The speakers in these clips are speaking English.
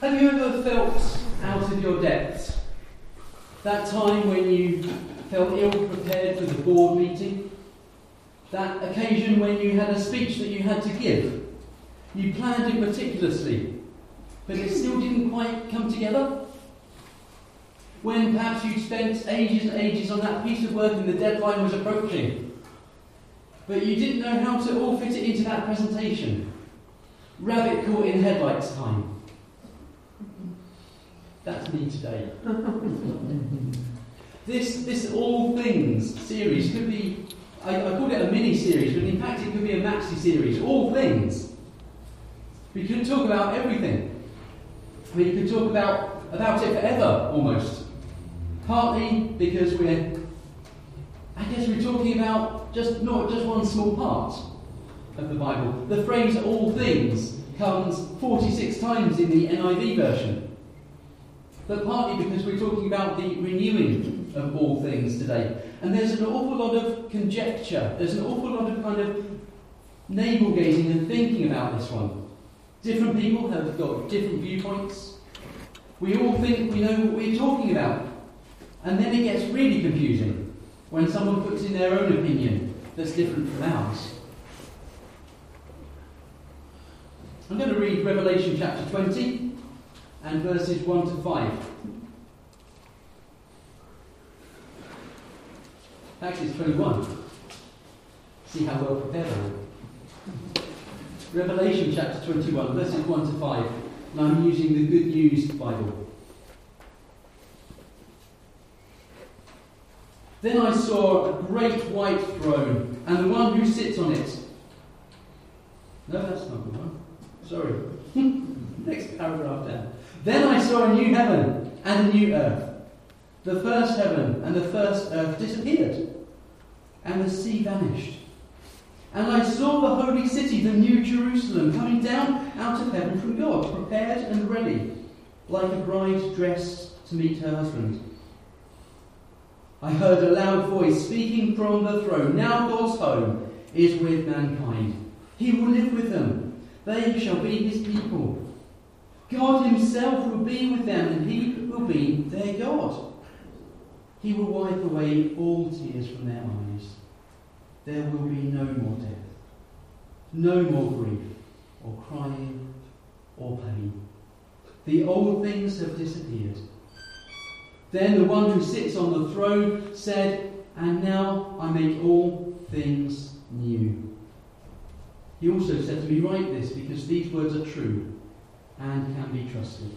Have you ever felt out of your depths? That time when you felt ill-prepared for the board meeting? That occasion when you had a speech that you had to give? You planned it meticulously, but it still didn't quite come together? When perhaps you'd spent ages and ages on that piece of work and the deadline was approaching, but you didn't know how to all fit it into that presentation? Rabbit caught in headlights time. That's me today. This All Things series could be, I called it a mini-series, but in fact it could be a maxi-series. All Things. We could talk about everything. We could talk about it forever, almost. Partly because we're talking about not just one small part of the Bible. The phrase all things comes 46 times in the NIV version. But partly because we're talking about the renewing of all things today. And there's an awful lot of conjecture. There's an awful lot of kind of navel-gazing and thinking about this one. Different people have got different viewpoints. We all think we know what we're talking about. And then it gets really confusing when someone puts in their own opinion that's different from ours. I'm going to read Revelation chapter 20 and verses 1 to 5. Actually, it's 21. See how well prepared I am. Revelation chapter 21, verses 1 to 5. And I'm using the Good News Bible. Then I saw a great white throne, and the one who sits on it. No, that's not the one. Sorry. Next paragraph down. Then I saw a new heaven and a new earth. The first heaven and the first earth disappeared, and the sea vanished. And I saw the holy city, the new Jerusalem, coming down out of heaven from God, prepared and ready, like a bride dressed to meet her husband. I heard a loud voice speaking from the throne. Now God's home is with mankind. He will live with them. They shall be his people. God himself will be with them, and he will be their God. He will wipe away all tears from their eyes. There will be no more death, no more grief, or crying, or pain. The old things have disappeared. Then the one who sits on the throne said, "And now I make all things new." He also said to me, "Write this, because these words are true and can be trusted."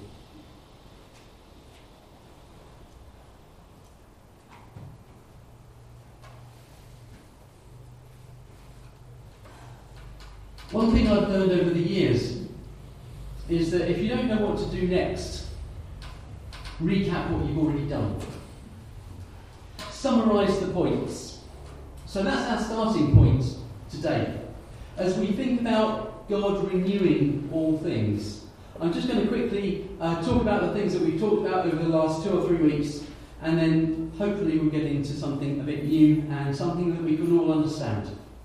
One thing I've learned over the years is that if you don't know what to do next, recap what you've already done. Summarise the points. So that's our starting point today. As we think about God renewing all things, I'm just going to quickly talk about the things that we've talked about over the last 2 or 3 weeks, and then hopefully we'll get into something a bit new and something that we can all understand.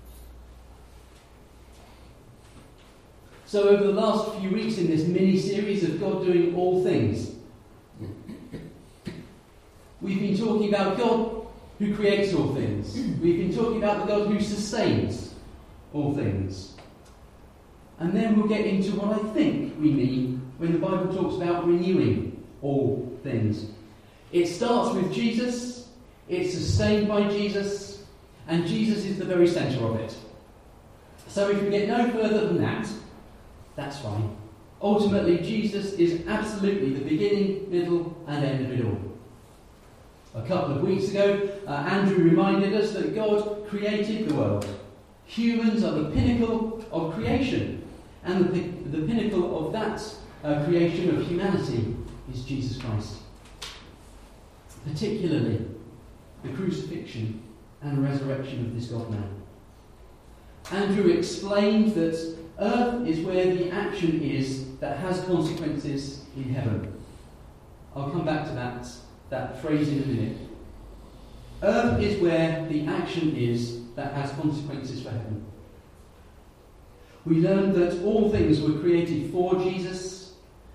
So over the last few weeks in this mini-series of God doing all things, we've been talking about God who creates all things. We've been talking about the God who sustains all things. And then we'll get into what I think we mean when the Bible talks about renewing all things. It starts with Jesus, it's sustained by Jesus, and Jesus is the very centre of it. So if we get no further than that, that's fine. Ultimately, Jesus is absolutely the beginning, middle, and end of it all. A couple of weeks ago, Andrew reminded us that God created the world. Humans are the pinnacle of creation, and the pinnacle of that creation of humanity is Jesus Christ. Particularly, the crucifixion and resurrection of this God-man. Andrew explained that earth is where the action is that has consequences in heaven. I'll come back to that phrase in a minute. Earth is where the action is that has consequences for heaven. We learned that all things were created for Jesus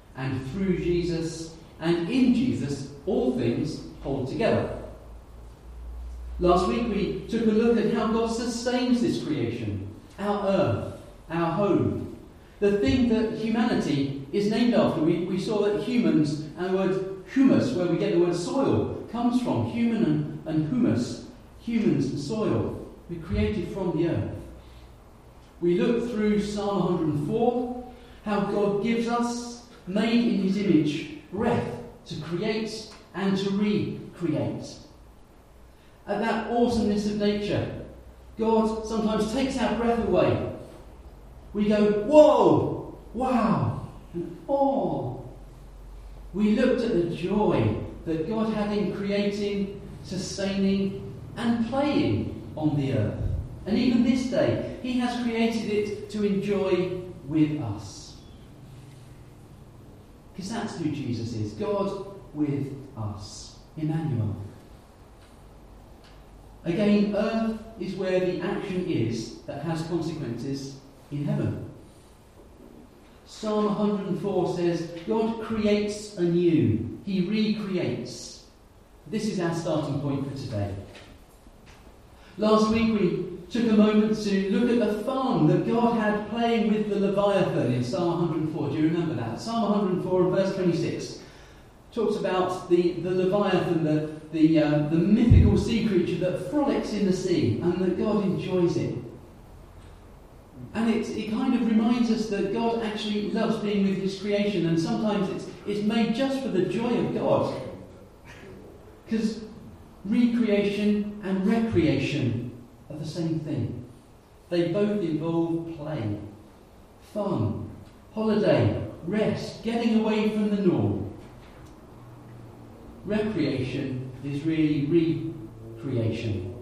and through Jesus and in Jesus, all things hold together. Last week we took a look at how God sustains this creation, our earth, our home, the thing that humanity is named after. We saw that humans, and the word humus, where we get the word soil, comes from. Human and humus, humans and soil. We're created from the earth. We looked through Psalm 104, how God gives us, made in his image, breath to create and to recreate. At that awesomeness of nature, God sometimes takes our breath away. We go, whoa, wow, and awe. We looked at the joy that God had in creating, sustaining, and playing on the earth. And even this day, he has created it to enjoy with us. Because that's who Jesus is, God with us, Emmanuel. Again, earth is where the action is that has consequences in heaven. Psalm 104 says, God creates anew. He recreates. This is our starting point for today. Last week we took a moment to look at the fun that God had playing with the Leviathan in Psalm 104. Do you remember that? Psalm 104 and verse 26 talks about the Leviathan, the mythical sea creature that frolics in the sea, and that God enjoys it. And it kind of reminds us that God actually loves being with his creation, and sometimes it's made just for the joy of God. Because recreation and recreation are the same thing. They both involve play, fun, holiday, rest, getting away from the norm. Recreation is really recreation.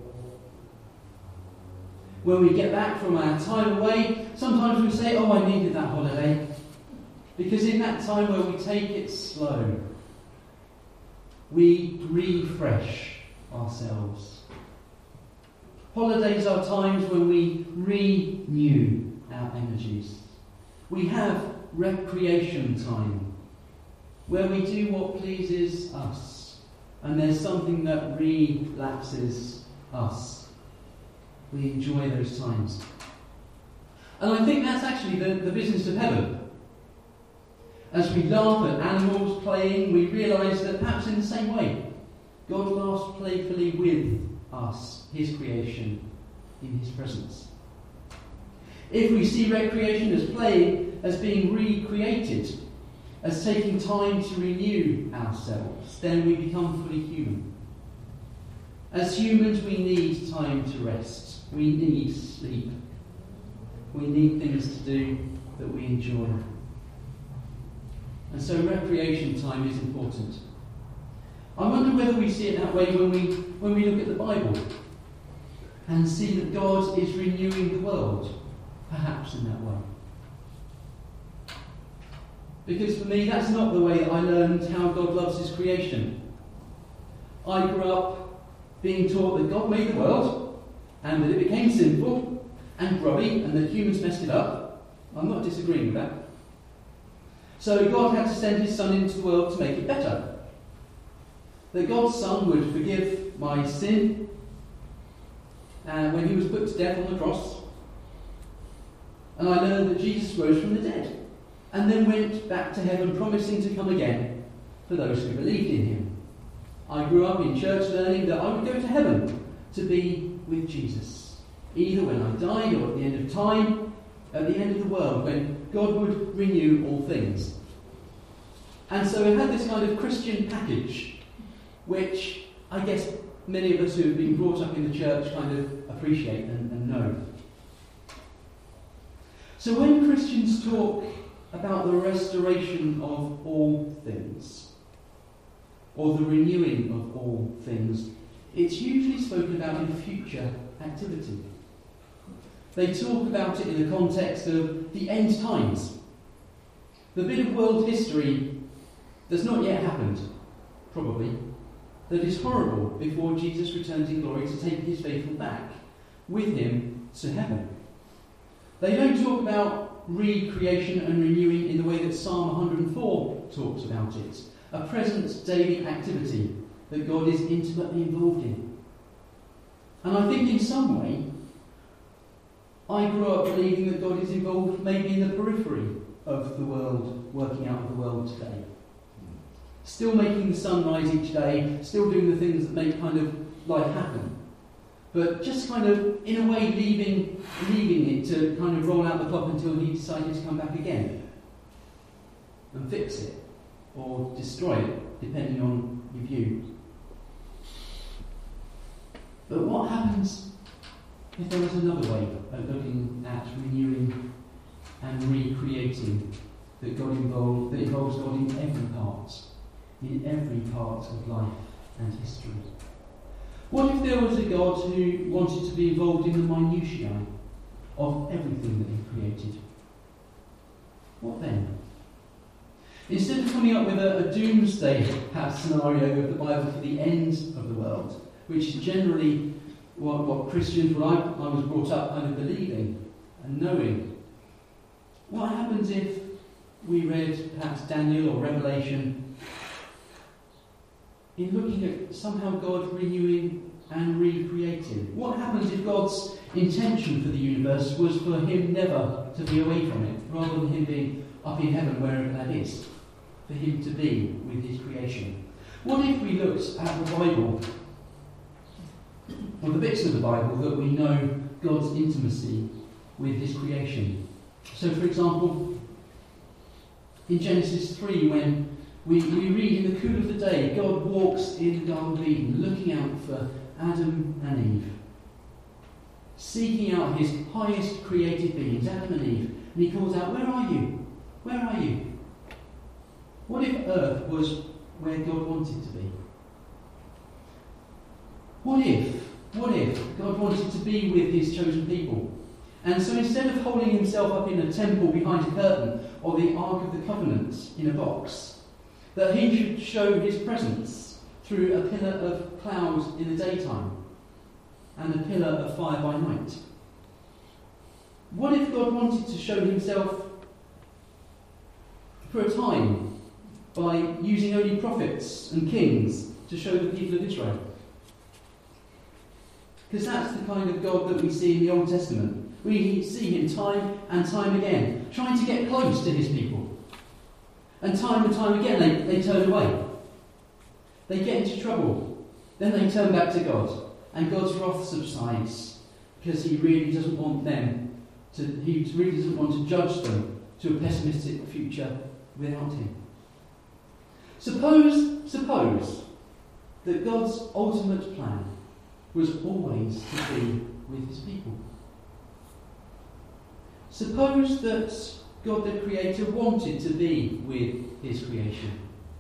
When we get back from our time away, sometimes we say, oh, I needed that holiday. Because in that time where we take it slow, we refresh ourselves. Holidays are times when we renew our energies. We have recreation time, where we do what pleases us, and there's something that relaxes us. We enjoy those times. And I think that's actually the business of heaven. As we laugh at animals playing, we realise that perhaps in the same way, God laughs playfully with us, his creation, in his presence. If we see recreation as playing, as being recreated, as taking time to renew ourselves, then we become fully human. As humans, we need time to rest. We need sleep. We need things to do that we enjoy. And so recreation time is important. I wonder whether we see it that way when we look at the Bible and see that God is renewing the world, perhaps in that way. Because for me, that's not the way that I learned how God loves his creation. I grew up being taught that God made the world, and that it became sinful and grubby, and that humans messed it up. I'm not disagreeing with that. So God had to send his Son into the world to make it better. That God's Son would forgive my sin, and when he was put to death on the cross. And I learned that Jesus rose from the dead, and then went back to heaven, promising to come again for those who believed in him. I grew up in church learning that I would go to heaven to be with Jesus, either when I died or at the end of time, at the end of the world, when God would renew all things. And so it had this kind of Christian package, which I guess many of us who have been brought up in the church kind of appreciate and know. So when Christians talk about the restoration of all things, or the renewing of all things, it's usually spoken about in future activity. They talk about it in the context of the end times. The bit of world history that's not yet happened, probably, that is horrible before Jesus returns in glory to take his faithful back with him to heaven. They don't talk about recreation and renewing in the way that Psalm 104 talks about it. A present daily activity that God is intimately involved in. And I think in some way, I grew up believing that God is involved maybe in the periphery of the world, working out of the world today. Still making the sun rise each day, still doing the things that make kind of life happen. But just kind of, in a way, leaving it to kind of roll out the clock until he decided to come back again and fix it or destroy it, depending on your view. But what happens if there was another way of looking at renewing and recreating that involves God in every part of life and history? What if there was a God who wanted to be involved in the minutiae of everything that he created? What then? Instead of coming up with a doomsday scenario of the Bible for the end of the world, which is generally what Christians, I was brought up kind of believing and knowing, what happens if we read perhaps Daniel or Revelation in looking at somehow God renewing and recreating? What happens if God's intention for the universe was for him never to be away from it, rather than him being up in heaven, wherever that is, for him to be with his creation? What if we looked at the Bible, or the bits of the Bible that we know God's intimacy with his creation? So, for example, in Genesis 3, when we read, in the cool of the day, God walks in the Garden of Eden, looking out for Adam and Eve, seeking out his highest created beings, Adam and Eve, and he calls out, "Where are you? Where are you?" What if earth was where God wanted to be? What if God wanted to be with his chosen people? And so instead of holding himself up in a temple behind a curtain, or the Ark of the Covenant in a box, that he should show his presence through a pillar of cloud in the daytime and a pillar of fire by night? What if God wanted to show himself for a time by using only prophets and kings to show the people of Israel? Because that's the kind of God that we see in the Old Testament. We see him time and time again, trying to get close to his people. And time again, they turn away. They get into trouble. Then they turn back to God. And God's wrath subsides, because he really doesn't want to judge them to a pessimistic future without him. Suppose that God's ultimate plan was always to be with his people. Suppose that God the Creator wanted to be with his creation.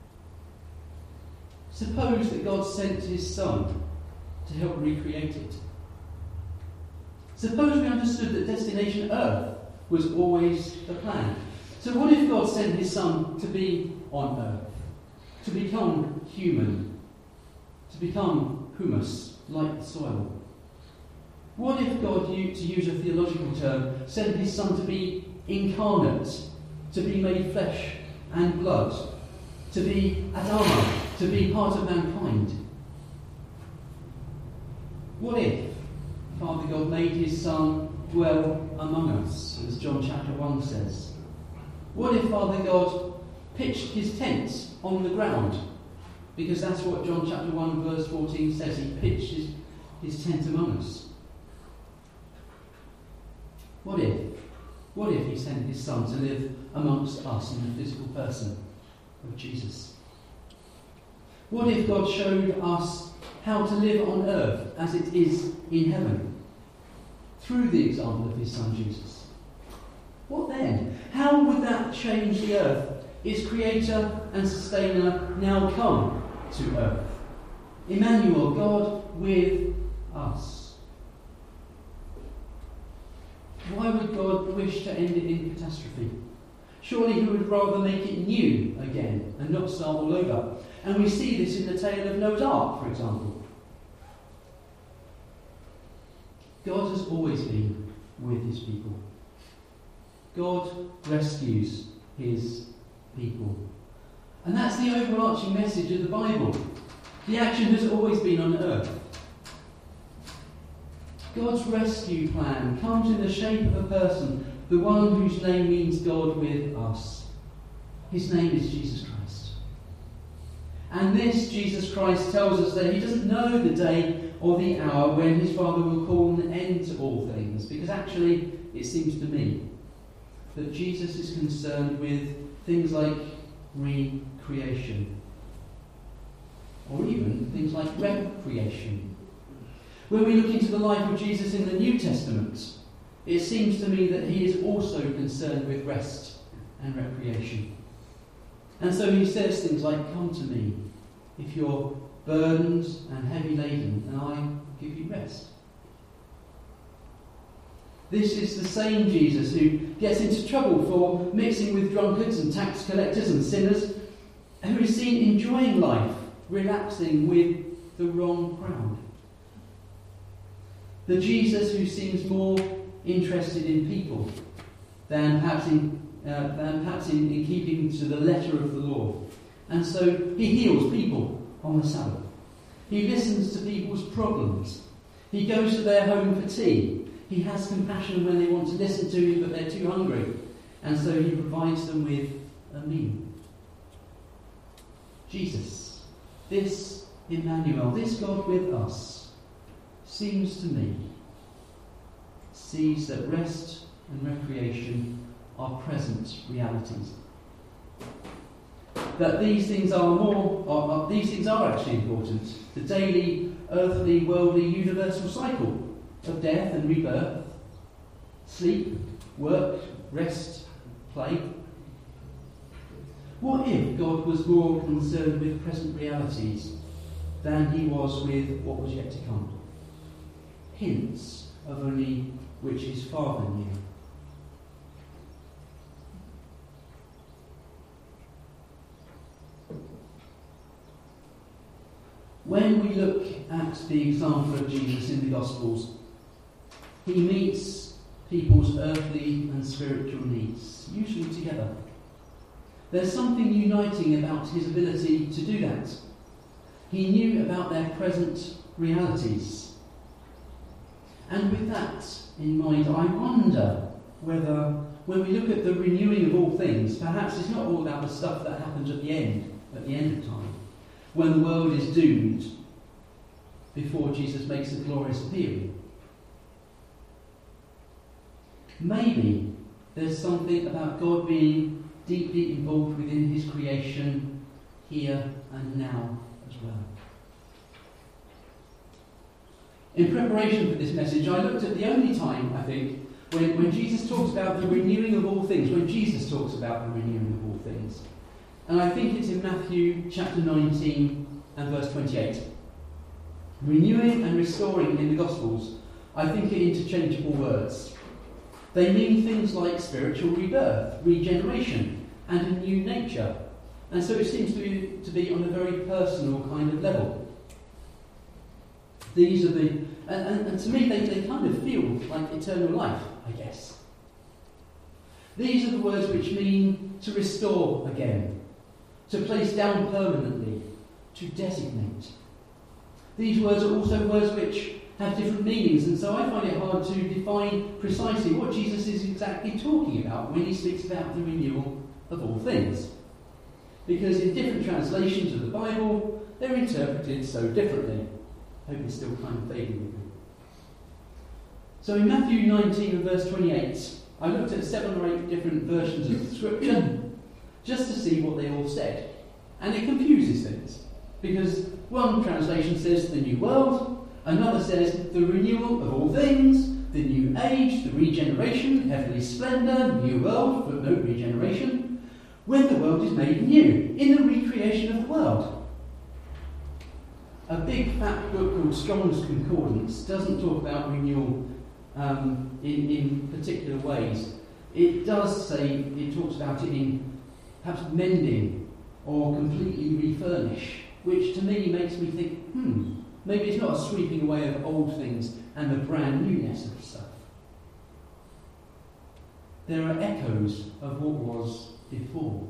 Suppose that God sent his Son to help recreate it. Suppose we understood that destination Earth was always the plan. So what if God sent his Son to be on Earth, to become human, to become humus, like the soil? What if God, to use a theological term, sent his Son to be incarnate, to be made flesh and blood, to be Adama, to be part of mankind? What if Father God made his Son dwell among us, as John chapter 1 says? What if Father God pitched his tent on the ground? Because that's what John chapter 1 verse 14 says. He pitched his tent among us. What if he sent his Son to live amongst us in the physical person of Jesus? What if God showed us how to live on earth as it is in heaven, through the example of his Son Jesus? What then? How would that change the earth, its creator and sustainer, now come to earth? Emmanuel, God with us. Why would God wish to end it in catastrophe? Surely he would rather make it new again and not start all over. And we see this in the tale of Noah's Ark, for example. God has always been with his people. God rescues his people. And that's the overarching message of the Bible. The action has always been on earth. God's rescue plan comes in the shape of a person, the one whose name means God with us. His name is Jesus Christ. And this Jesus Christ tells us that he doesn't know the day or the hour when his Father will call an end to all things, because actually it seems to me that Jesus is concerned with things like recreation, or even things like recreation. When we look into the life of Jesus in the New Testament, it seems to me that he is also concerned with rest and recreation. And so he says things like, "Come to me if you're burdened and heavy laden, and I will give you rest." This is the same Jesus who gets into trouble for mixing with drunkards and tax collectors and sinners, and who is seen enjoying life, relaxing with the wrong crowd. The Jesus who seems more interested in people than perhaps in keeping to the letter of the law. And so he heals people on the Sabbath. He listens to people's problems. He goes to their home for tea. He has compassion when they want to listen to him but they're too hungry. And so he provides them with a meal. Jesus, this Emmanuel, this God with us, seems to me, sees that rest and recreation are present realities. That these things are actually important. The daily, earthly, worldly, universal cycle of death and rebirth, sleep, work, rest, play. What if God was more concerned with present realities than he was with what was yet to come? Hints of only which his Father knew. When we look at the example of Jesus in the Gospels, he meets people's earthly and spiritual needs, usually together. There's something uniting about his ability to do that. He knew about their present realities. And with that in mind, I wonder whether, when we look at the renewing of all things, perhaps it's not all about the stuff that happens at the end of time, when the world is doomed before Jesus makes a glorious appeal. Maybe there's something about God being deeply involved within his creation here and now as well. In preparation for this message, I looked at the only time, I think, when Jesus talks about the renewing of all things, when Jesus talks about the renewing of all things. And I think it's in Matthew chapter 19 and verse 28. Renewing and restoring in the Gospels, I think, are interchangeable words. They mean things like spiritual rebirth, regeneration, and a new nature. And so it seems to be on a very personal kind of level. These are and to me they kind of feel like eternal life, I guess. These are the words which mean to restore again, to place down permanently, to designate. These words are also words which have different meanings, and so I find it hard to define precisely what Jesus is exactly talking about when he speaks about the renewal of all things. Because in different translations of the Bible, they're interpreted so differently. I hope it's still kind of fading with me. So in Matthew 19 and verse 28, I looked at 7 or 8 different versions of the scripture just to see what they all said. And it confuses things. Because one translation says the new world, another says the renewal of all things, the new age, the regeneration, heavenly splendour, new world, but no regeneration, when the world is made new, in the recreation of the world. A big fat book called Strong's Concordance doesn't talk about renewal in particular ways. It does say, it talks about it in perhaps mending or completely refurnish, which to me makes me think, maybe it's not a sweeping away of old things and the brand newness of stuff. there are echoes of what was before.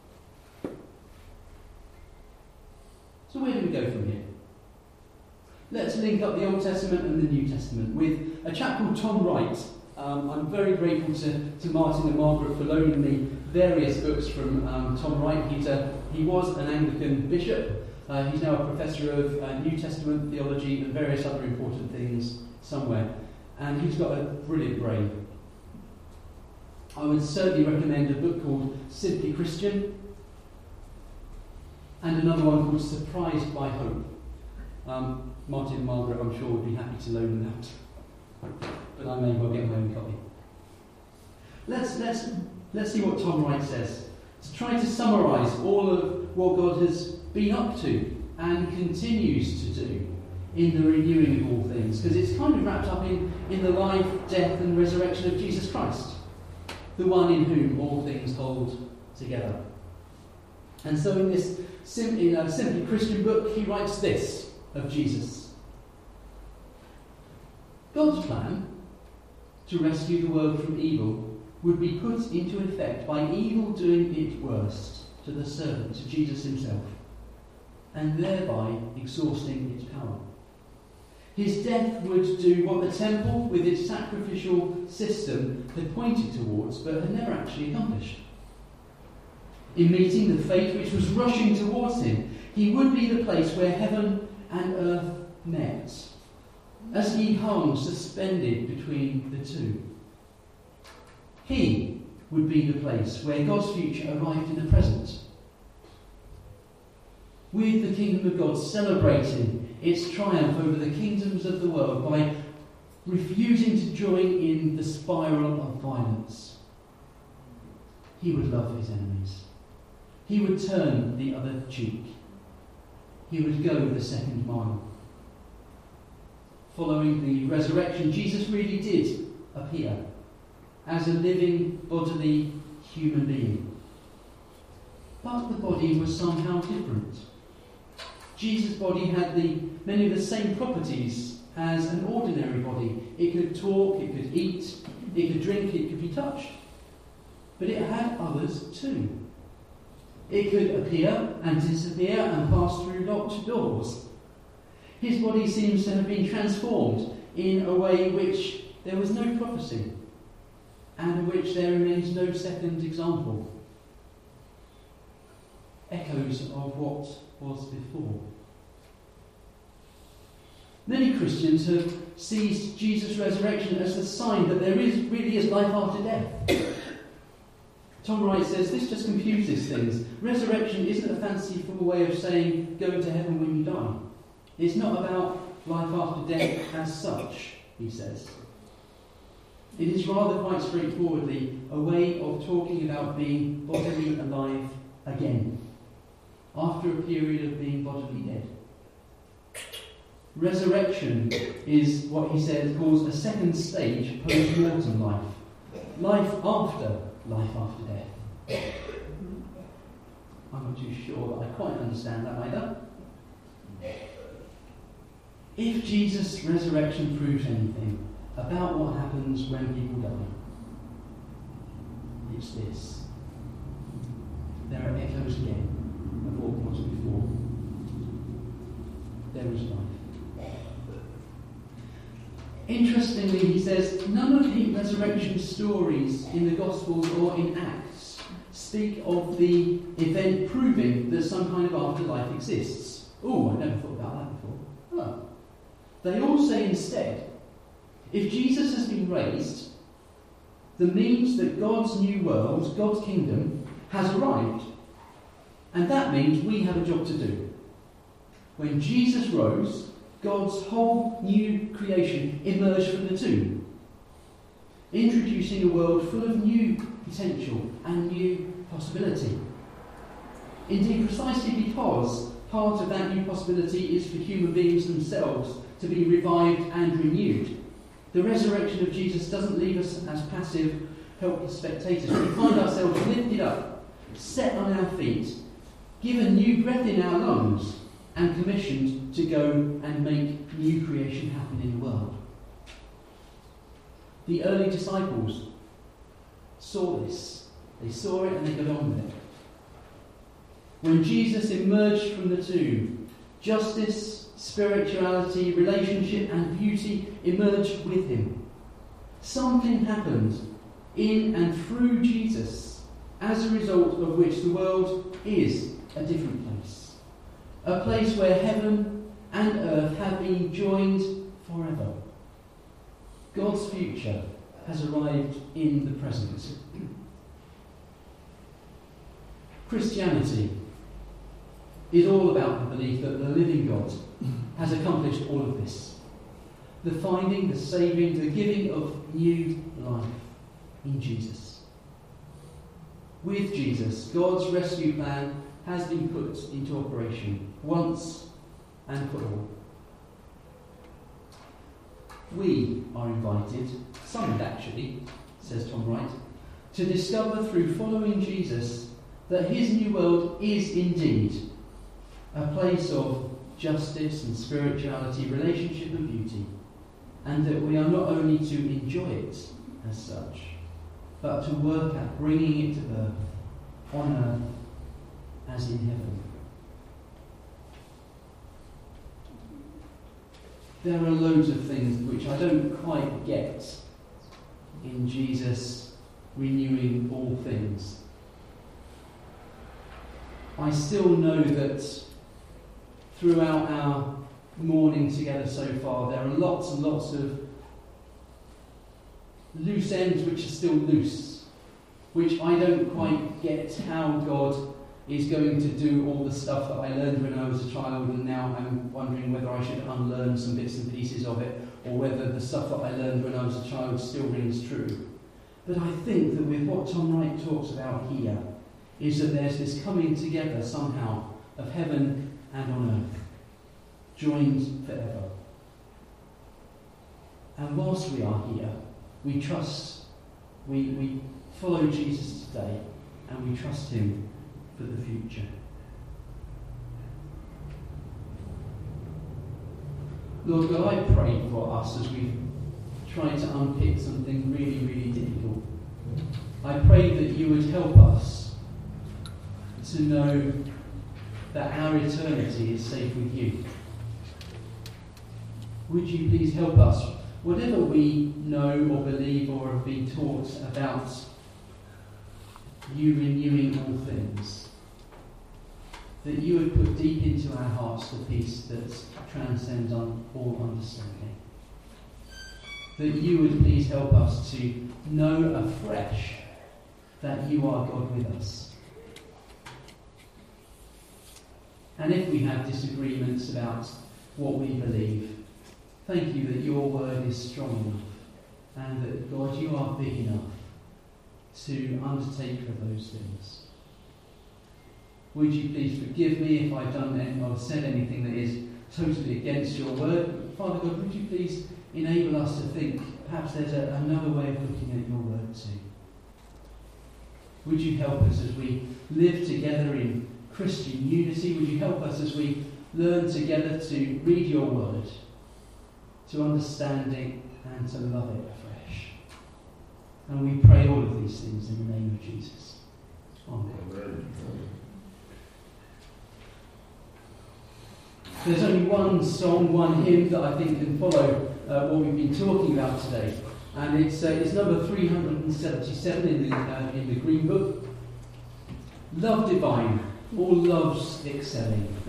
So where do we go from here? Let's link up the Old Testament and the New Testament with a chap called Tom Wright. I'm very grateful to Martin and Margaret for loaning me various books from Tom Wright. He was an Anglican bishop. He's now a professor of New Testament theology and various other important things somewhere. And he's got a brilliant brain. I would certainly recommend a book called Simply Christian and another one called Surprised by Hope. Martin and Margaret, I'm sure, would be happy to loan that. But I may well get my own copy. Let's see what Tom Wright says. To try to summarise all of what God has been up to and continues to do in the renewing of all things, because it's kind of wrapped up in the life, death and resurrection of Jesus Christ, the one in whom all things hold together. And so in this Simply Christian book, he writes this of Jesus. God's plan to rescue the world from evil would be put into effect by evil doing its worst to the servant, to Jesus himself, and thereby exhausting its power. His death would do what the temple, with its sacrificial system, had pointed towards, but had never actually accomplished. In meeting the fate which was rushing towards him, he would be the place where heaven and earth met, as he hung suspended between the two. He would be the place where God's future arrived in the present, with the kingdom of God celebrating its triumph over the kingdoms of the world by refusing to join in the spiral of violence. He would love his enemies. He would turn the other cheek. He would go the second mile. Following the resurrection, Jesus really did appear as a living, bodily human being. But the body was somehow different. Jesus' body had many of the same properties as an ordinary body. It could talk, it could eat, it could drink, it could be touched. But it had others too. It could appear and disappear and pass through locked doors. His body seems to have been transformed in a way which there was no prophecy, and of which there remains no second example. Echoes of what was before. Many Christians have seized Jesus' resurrection as the sign that there really is life after death. Tom Wright says this just confuses things. Resurrection isn't a fanciful way of saying going to heaven when you die. It's not about life after death as such, he says. It is rather quite straightforwardly a way of talking about being bodily alive again, after a period of being bodily dead. Resurrection is what he says calls a second stage post-mortem life. Life after death. I'm not too sure that I quite understand that either. If Jesus' resurrection proves anything about what happens when people die, it's this. There are echoes again of what was before. There is life. Interestingly, he says, none of the resurrection stories in the Gospels or in Acts speak of the event proving that some kind of afterlife exists. Oh, I never thought about that before. Oh. They all say instead, if Jesus has been raised, that means that God's new world, God's kingdom, has arrived. And that means we have a job to do. When Jesus rose, God's whole new creation emerged from the tomb, introducing a world full of new potential and new possibility. Indeed, precisely because part of that new possibility is for human beings themselves to be revived and renewed, the resurrection of Jesus doesn't leave us as passive, helpless spectators. We find ourselves lifted up, set on our feet, given new breath in our lungs, and commissioned to go and make new creation happen in the world. The early disciples saw this. They saw it and they got on with it. When Jesus emerged from the tomb, justice, spirituality, relationship and beauty emerged with him. Something happened in and through Jesus, as a result of which the world is a different place. A place where heaven and earth have been joined forever. God's future has arrived in the present. Christianity is all about the belief that the living God has accomplished all of this. The finding, the saving, the giving of new life in Jesus. With Jesus, God's rescue plan has been put into operation once and for all. We are invited, summoned actually, says Tom Wright, to discover through following Jesus that his new world is indeed a place of justice and spirituality, relationship and beauty, and that we are not only to enjoy it as such, but to work at bringing it to birth on earth as in heaven. There are loads of things which I don't quite get in Jesus renewing all things. I still know that throughout our morning together so far, there are lots and lots of loose ends which are still loose, which I don't quite get how God is going to do all the stuff that I learned when I was a child, and now I'm wondering whether I should unlearn some bits and pieces of it, or whether the stuff that I learned when I was a child still rings true. But I think that with what Tom Wright talks about here, is that there's this coming together somehow of heaven and on earth, joined forever. And whilst we are here, we trust, we follow Jesus today, and we trust him for the future. Lord God, I pray for us as we try to unpick something really, really difficult. I pray that you would help us to know that our eternity is safe with you. Would you please help us, whatever we know or believe or have been taught about you renewing all things, that you would put deep into our hearts the peace that transcends all understanding. That you would please help us to know afresh that you are God with us. And if we have disagreements about what we believe, thank you that your word is strong enough, and that, God, you are big enough to undertake for those things. Would you please forgive me if I've done anything or said anything that is totally against your word? Father God, would you please enable us to think perhaps there's another way of looking at your word too? Would you help us as we live together in Christian unity? Would you help us as we learn together to read your word, to understand it and to love it afresh? And we pray all of these things in the name of Jesus. Amen. Amen. There's only one song, one hymn that I think can follow what we've been talking about today. And it's number 377 in the Green Book. Love Divine, all loves excelling.